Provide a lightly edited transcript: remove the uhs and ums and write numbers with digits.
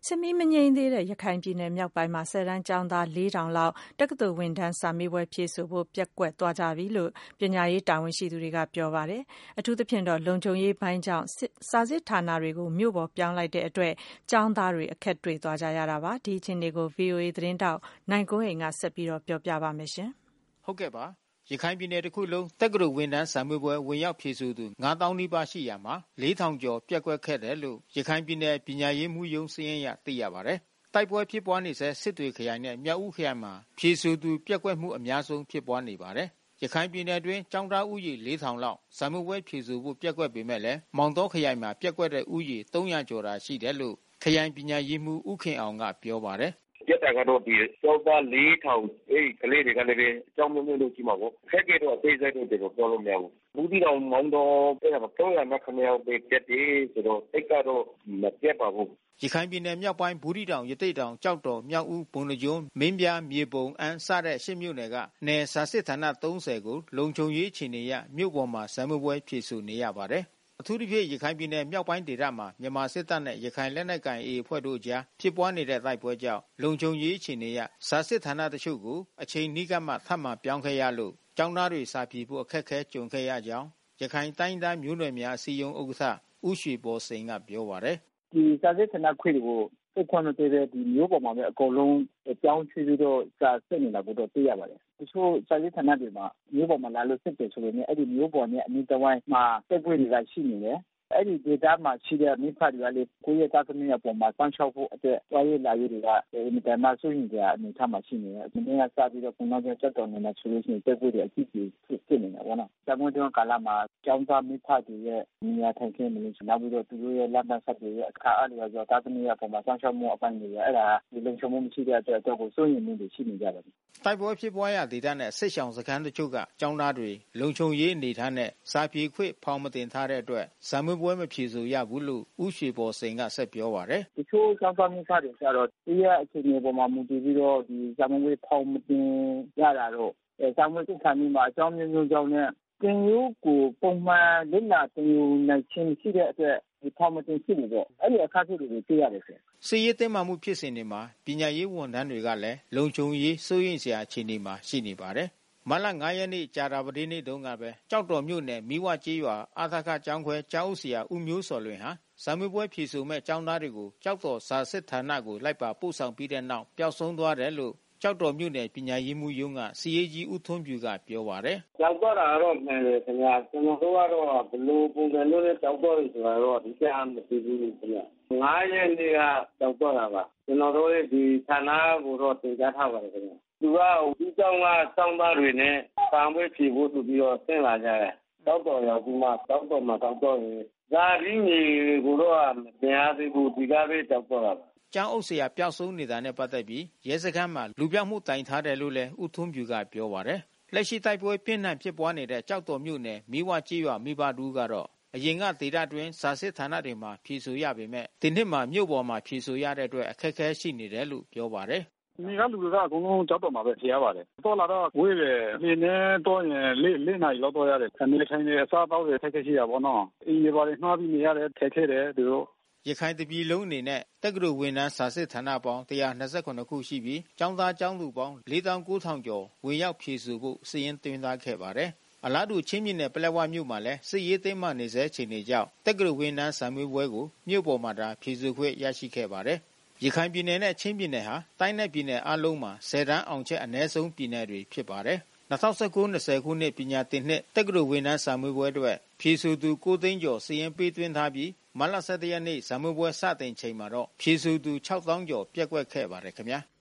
စစ်မီးမငြိမ်းသေးတဲ့ရခိုင်ပြည်နယ်မြောက်ပိုင်းမှာ10 တန်းကျောင်းသား 4,000 လောက်တက္ကသိုလ်ဝင်တန်းစာမေးပွဲဖြေဆိုဖို့ပျက်ကွက်သွားကြပြီလို့ပညာရေးတာဝန်ရှိသူတွေကပြောပါတယ်။အထူးသဖြင့်လုံခြုံရေးပိုင်းကြောင့်စာစစ်ဌာနတွေကိုမြို့ပေါ်ပြောင်းလိုက်တဲ့အတွက်ကျောင်းသားတွေအခက်တွေ့သွားကြရတာပါ။ဒီအခြေအနေကို VOA သတင်းထောက်နိုင်ကွန်းအိန်ကဆက်ပြီးပြောပြပါမယ်။ဟုတ်ကဲ့ပါရခိုင်ပြည်နယ်တစ်ခုလုံးတက္ကသိုလ်ဝင်တန်းစာမေးပွဲဝင်ရောက်ဖြေဆိုသူ 9000 နီးပါးရှိရာမှာ 4000 ကျော်ပျက်ကွက်ခဲ့တယ်လို့ရခိုင်ပြည်နယ်ပညာရေးမှူးရုံးစာရင်းအရသိရပါတယ်။တိုက်ပွဲဖြစ်ပွားနေဆဲစစ်တွေခရိုင်နဲ့မြောက်ဦးခရိုင်မှာဖြေဆိုသူပျက်ကွက်မှုအများဆုံးဖြစ်ပွားနေပါတယ်။ရခိုင်ပြည်နယ်အတွင်းကျောင်းသားဦးရေ 4000 လောက်စာမေးပွဲဖြေဆိုဖို့ပျက်ကွက်ပေမဲ့လည်းမောင်တောခရိုင်မှာပျက်ကွက်တဲ့ဦးရေ 300 ကျော်သာရှိတယ်လို့ခရိုင်ပညာရေးမှူးဦးခင်အောင်ကပြောပါတယ်။ပြတ်တာကတော့ဒီကျောင်းသား 4,000 ကလေးတွေကလည်းအကြောင်းမျိုးလို့ရှိမှာပေါ့ခက်ခဲတော့အသေးစိတ်တော့ပြောလို့မရဘူးဘူးဒီတော့မောင်တော်အဲ့ဒါ300ယောက်ပဲပြတ်တယ်ဆိုတော့စိတ်ကတော့မပြတ်ပါဘူးရခိုင်ပြည်နယ်မြောက်ပိုင်းဘူးသီးတောင်ရသေ့တောင်ကြောက်တော်မြောက်ဦးပုဏ္ဏားကျွန်းမင်းပြားမြေပုံအမ်းစတဲ့ရှစ်မြို့နယ်ကနယ်စာစစ်ဌာန30ကိုလုံခြုံရေးအခြေအနေအရမြို့ပေါ်မှာစာမေးပွဲဖြေဆိုနေရပါတယ်အထူးသဖြင့်ရခိုင်ပြည်နယ်မြောက်ပိုင်းဒေသမှာမြန်မာစစ်တပ်နဲ့ရခိုင်လက်နက်ကိုင် AA အဖွဲ့တို့ကြားဖြစ်ပွားနေတဲ့တိုက်ပွဲကြောင့်လုံခြုံရေးအခြေအနေအရစာစစ်ဌာနတချို့ကိုအချိန်နီးကပ်မှထပ်မံပြောင်းခဲ့ရလို့ကျောင်းသားတွေစာဖြေဖို့အခက်ခဲကြုံခဲ့ရကြောင်းရခိုင်တိုင်းသားမျိုးနွယ်များအစည်းအရုံးဥက္ကဋ္ဌဦးရွှေဘော်စိန်ကပြောပါတယ်ဒီစာစစ်ဌာနခွေတွေကိုစိတ်ခွင့်မပေးတဲ့ဒီမျိုးပေါ်မှာပဲအကုန်လုံးပြောင်းရွှေ့ပြီးတော့စာစစ်နေတာကိုတော့သိရပါတယ်တချို့စာစစ်ဌာနတွေမှာမျိုးပေါ်မှာလာလို့စစ်တယ်ဆိုရင်အဲ့ဒီမျိုးပေါ်နဲ့အနီးတစ်ဝိုင်းမှာစိတ်ခွင့်တွေကရှိနေတယ်အဲ့ဒီဒေတာမှာရှိတဲ့မိဖတွေကလေကိုယ့်ရဲ့သားသမီးအပေါ်မှာစောင့်ရှောက်ဖို့အတွက်တွားရလာရတွေကဒီမှာမှစိုးရင်ကြအနေထားမှာရှိနေတယ်ဒီနေ့ကစပြီးတော့ပုံမှန်ကျက်တော်နေတာဆိုလို့ရှိရင်စိတ်ခွင့်တွေအကြည့်ကြီးဖြစ်နေတာပေါ့နော်။ဒါမှမဟုတ်ကာလမှာကျောင်းသားမိဖတွေရဲ့နေရာထိုင်ခင်းတွေနောက်ပြီးတော့သူတို့ရဲ့လက်မှတ်ဆက်တွေရဲ့အခါအားလျော်စွာသားသမီးအပေါ်မှာစောင့်ရှောက်မှုအပိုင်းတွေအဲ့ဒါဒီလုံခြုံမှုမရှိတဲ့အတွက်တော့ကိုစိုးရင်မှုတွေရှိနေကြတယ်။တိုက်ပွဲဖြစ်ပွားရာဒေသနဲ့စစ်ဆောင်စခန်းတချို့ကကျောင်းသားတွေလုံခြုံရေးအနေထားနဲ့စာပြေခွင့်ဖောင်မတင်ထားတဲ့အတွက်စာမေးပွဲမဖြေဆိုရဘူးလို့ဦးရွှေဘော်စိန်ကဆက်ပြောပါတယ်။တချို့ကျောင်းသားမိဖတွေကျတော့ဒီရဲ့အခြေအနေပေါ်မှာမူတည်ပြီးတော့ဒီစာမေးပွဲဖောင်မတင်ရတာတော့စာမေးပွဲစစ်ခံပြီးမှအကြောင်းမျိုးကြောင့်နဲ့သင်ယူကိုပုံမှန်လက်လာသင်ယူနိုင်ခြင်းရှိတဲ့အတွက်ဒီဖောင်မတင်ဖြစ်နေတော့အဲ့ဒီအခါကျတွေသိရတယ်ဆိုစစ်ရေးတင်းမာမှုဖြစ်စဉ်တွေမှာပညာရေးဝန်ထမ်းတွေကလည်းလုံခြုံရေးစိုးရိမ်စရာအခြေအနေမှာရှိနေပါတယ်မတ်လ 9 ရက်နေ့ကြာတာပတိနေ့တုန်းကပဲကြောက်တော်မြို့နယ်မီးဝကျေးရွာအာသခကျောင်းခွဲကျောင်းဦးဆရာဦးမျိုးစော်လွင်ဟာစာမေးပွဲဖြေဆိုမဲ့ကျောင်းသားတွေကိုကြောက်တော်စာစစ်ဌာနကိုလိုက်ပါပို့ဆောင်ပြီးတဲ့နောက်ပျောက်ဆုံးသွားတယ်လို့ကြောက်တော်မြို့နယ်ပညာရေးမှူးရုံးကစီအေးကြီးဦးထွန်းပြူကပြောပါတယ်။ကြောက်တော့တာတော့မှန်တယ်ခင်ဗျာ။ကျွန်တော်တို့ကတော့ဘလို့ပုံစံမျိုးနဲ့ကြောက်တော့ရဆိုတာတော့ဒီကအားမသိဘူးခင်ဗျာ။9 ရက်နေ့ကကြောက်တော့တာပါ။ကျွန်တော်တို့ဒီဌာနကိုတော့တင်ပြထားပါတယ်ခင်ဗျာ။သူကဒီကျောင်းကစောင်းသားတွေနဲ့စာမေးဖြေဖို့ဆိုပြီးတော့ဆင်းလာကြတယ်။ကြောက်တော်ရောက်ပြီးမှကြောက်တော်မှာကြောက်တော့ရင်ဇာတိမြေကိုတော့မတင်ရသေးဘူးဒီကပဲကြောက်တော့တာပါကျောင်းအုပ်ဆရာပျောက်ဆုံးနေတာနဲ့ပတ်သက်ပြီးရဲစခန်းမှာလူပြောက်မှုတိုင်ထားတယ်လို့လည်းဦးထွန်းပြူကပြောပါတယ်။လက်ရှိတိုက်ပွဲပြင်းထန်ဖြစ်ပွားနေတဲ့ကြောက်တော်မြို့နယ်မီးဝကျေးရွာမိဘတူကတော့အရင်ကဒေသတွင်းစာစစ်ဌာနတွေမှာဖြေဆိုရပေမဲ့ဒီနှစ်မှာမြို့ပေါ်မှာဖြေဆိုရတဲ့အတွက်အခက်အခဲရှိနေတယ်လို့ပြောပါတယ်။ဒီကလူတွေကအကုန်လုံးကြောက်တော့မှာပဲဖြေရပါတယ်။တော့လာတော့ဝေးတယ်။ဒီနေ့တော့ရင်လေးနိုင်လောက်တော့ရတယ်။အနေထိုင်နေအစားတော့ထက်ခဲရှိရပါတော့။အင်းဒီပါတွေနှားပြီးနေရတယ်ထက်ခဲတယ်သူတို့ရခိုင်တပြည်လုံးအနေနဲ့တက္ကသိုလ်ဝင်တန်းစာစစ်ဌာနပေါင်း129ခုရှိပြီးကျောင်းသားကျောင်းသူပေါင်း 4,900 ကျော်ဝင်ရောက်ဖြေဆိုဖို့စာရင်းသွင်းထားခဲ့ပါတယ်။အလားတူချင်းပြည်နယ်ပလက်ဝမြို့မှာလည်းစစ်ရေးသိမ်းမှနေဆဲချိန်တွေကြောင့်တက္ကသိုလ်ဝင်တန်းစာမေးပွဲကိုမြို့ပေါ်မှာဖြေဆိုခွင့်ရရှိခဲ့ပါတယ်။ရခိုင်ပြည်နယ်နဲ့ချင်းပြည်နယ်ဟာတိုင်းနယ်ပြည်နယ်အလုံးမှာ10 တန်းအောင်ချက်အနည်းဆုံးပြည်နယ်တွေဖြစ်ပါတယ်။2019-20 ခုနှစ်ပညာသင်နှစ်တက္ကသိုလ်ဝင်တန်းစာမေးပွဲအတွက်ဖြေဆိုသူ 9 သိန်းကျော်စာရင်းပေးသွင်းထားပြီးမတ်လ 17 ရက်နေ့စာမေးပွဲစတင်ချိန်မှာတော့ဖြေဆိုသူ 6,000 ကျော်ပျက်ကွက်ခဲ့ပါတယ်ခင်ဗျာ။